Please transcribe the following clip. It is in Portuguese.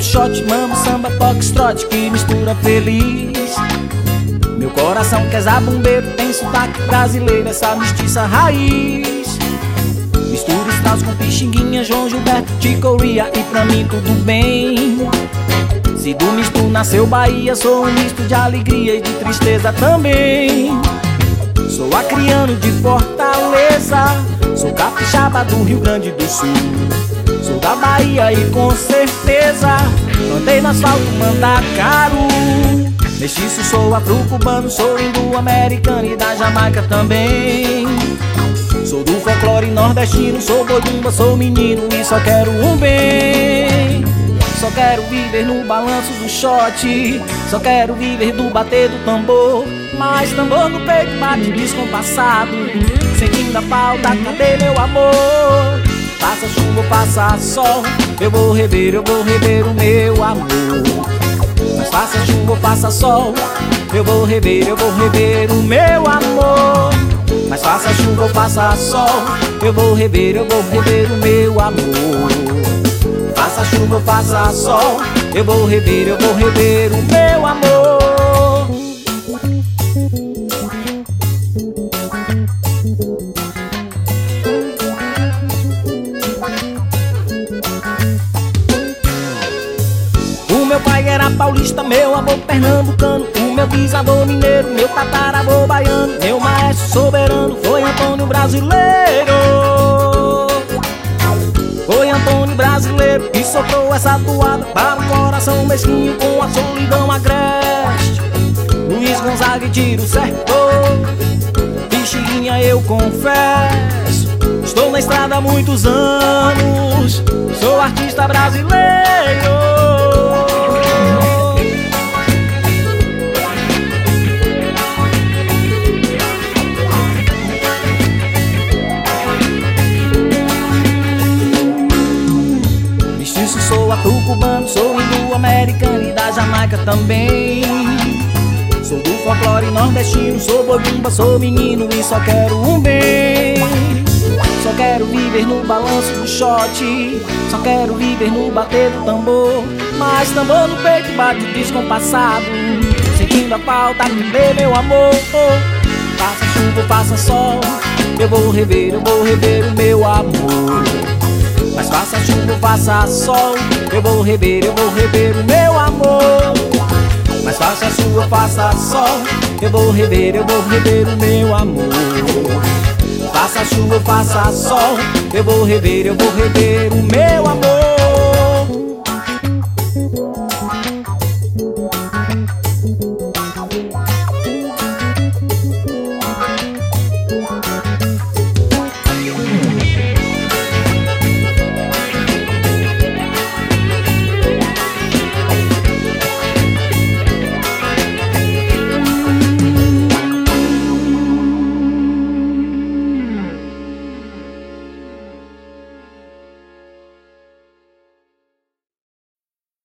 shot, mamo, samba, foxtrot, que mistura feliz. Meu coração quer zabumbeiro, tem sotaque brasileiro, essa mestiça raiz. Mistura Strauss com Pixinguinha, João Gilberto, Chicoria, e pra mim tudo bem. Se do misto nasceu Bahia, sou um misto de alegria e de tristeza também. Sou acriano de Fortaleza, sou capixaba do Rio Grande do Sul. Sou da Bahia e com certeza andei no asfalto Mandacaru. Mestiço, sou afro-cubano, sou indo-americano e da Jamaica também. Sou do folclore nordestino, sou boi-bumba, sou menino e só quero um bem. Só quero viver no balanço do shot, só quero viver do bater do tambor. Mas tambor no peito bate descompassado, sentindo a falta, cadê meu amor? Faça chuva ou faça sol, eu vou rever o meu amor. Mas faça chuva ou faça sol, eu vou rever o meu amor. Mas faça chuva ou faça sol, eu vou rever o meu amor. Faça chuva ou faça sol, eu vou rever o meu amor. O meu pai era paulista, meu avô pernambucano, o meu bisavô mineiro, meu tataravô baiano, meu maestro soberano foi Antônio Brasileiro. Foi Antônio Brasileiro que soprou essa toada para o coração mesquinho com a solidão agreste. Luiz Gonzaga e Tiro cercou, Pixinguinha eu confesso. Estou na estrada há muitos anos, sou artista brasileiro. Sou afro-cubano, sou indo-americano e da Jamaica também. Sou do folclore nordestino, sou boi-bumba, sou menino e só quero um bem. Só quero viver no balanço do shot, só quero viver no bater do tambor. Mas tambor no peito bate descompassado, sentindo a falta, cadê meu amor? Faça chuva ou faça sol, eu vou rever o meu amor. Mas faça chuva ou faça sol, eu vou rever o meu amor. Mas faça chuva ou faça sol, eu vou rever o meu amor. Faça chuva ou faça sol, eu vou rever o meu amor.